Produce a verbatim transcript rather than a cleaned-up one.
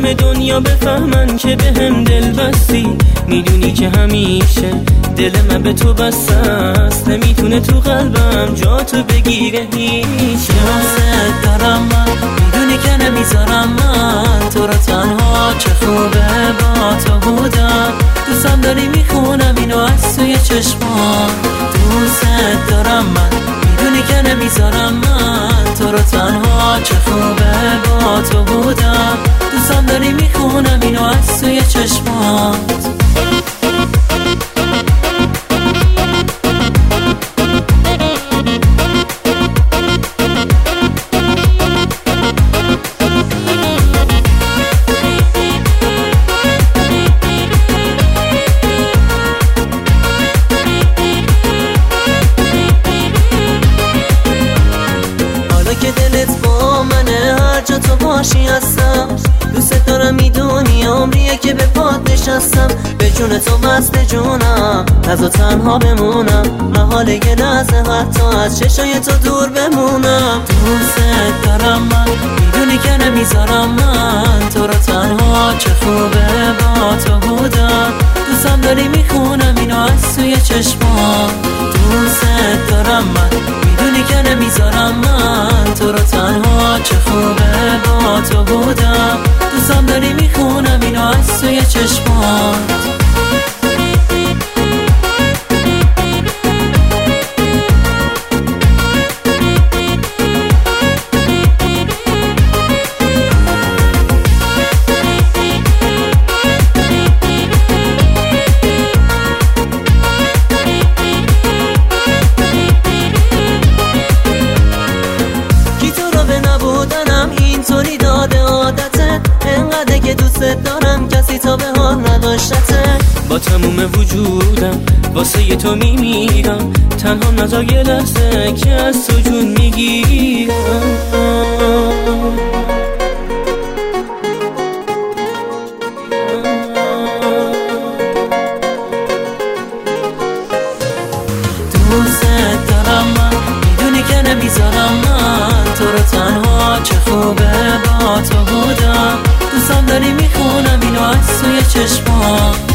همه دنیا بفهمن که به هم دل بستی. میدونی که همیشه دل من به تو بسته است، نمیتونه تو قلبم جا تو بگیره هیچ. دوست دارم من، میدونی که نمیذارم من تو رو تنها، چه خوبه با تو بودم. دوستم داری میخونم اینو از توی چشمان. دوست دارم من، میدونی که نمیذارم من تو رو تنها، چه خوبه با تو بودم. دوستم داری میخونم اینو از توی چشمات. که دلت با منه، هر جا تو باشی هستم. دوست دارم، میدونی عمریه که به پات نشستم. به جون تو وصل جونم، نذار تنها بمونم. محاله یه لحظه حتی از چشای تو دور بمونم. دوست دارم من، میدونی که نمیذارم من تو رو تنها، چه خوبه با تو بودم. دوستم داری میخونم اینو از توی چشمان. دوست دارم من، میدونی که نمیذارم من تو رو تنها، چه خوبه با تو بودم. دوستم داری میخونم اینو از توی چشمات. اینطوری داده عادته، انقدر که دوست دارم کسی تا به حال نداشته. با تموم وجودم واسه تو میمیرم، تنها نذار یه لحظه که از تو جون میگیرم. دوست دارم من، میدونی که نمیذارم من تو رو تنها، چه خوبه با تو بودم. دوستم داری میخونم اینو از توی چشمان.